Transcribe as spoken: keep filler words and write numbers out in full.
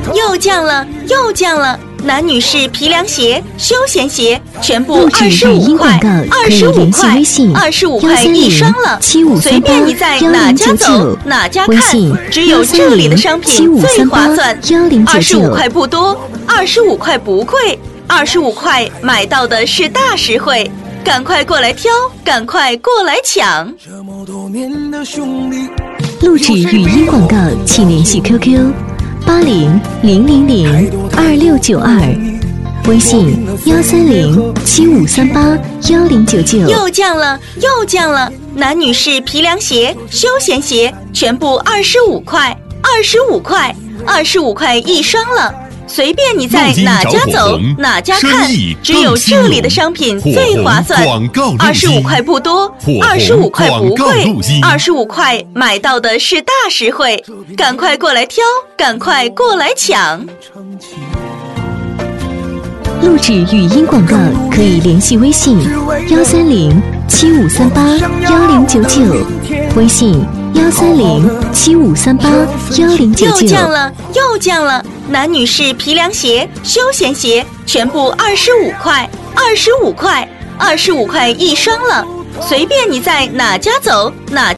又降了，又降了！男女士皮凉鞋、休闲鞋全部录二十五块，二十五块，二十五块一双了。随便你在哪家走哪家看，只有这里的商品最划算。二十五块不多，二十五块不贵，二十五块买到的是大实惠。赶快过来挑，赶快过来抢！ 录制语音广告，请联系 Q Q 八零零零零二六九二，微信幺三零七五三八幺零九九。 又降了，又降了！男女士皮凉鞋、休闲鞋全部二十五块，二十五块，二十五块一双了。随便你在哪家走哪家看，只有这里的商品最划算。二十五块不多，二十五块不贵，二十五块买到的是大实惠。赶快过来挑，赶快过来抢！ 录制语音广告可以联系微信幺三零七五三八幺零九九，微信幺三零七五三八幺零九九。 又降了，又降了！男女士皮凉鞋、休闲鞋全部二十五块，二十五块，二十五块一双了。随便你在哪家走哪